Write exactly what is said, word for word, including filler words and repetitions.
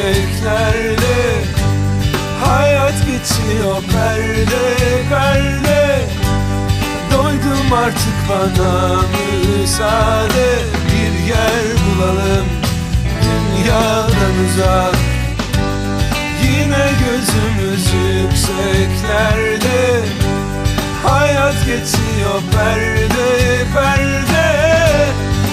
çiçeklerle. Hayat geçiyor perde perde. Doydum artık, bana müsaade. Bir yer bulalım dünyadan uzak. Yine gözümüz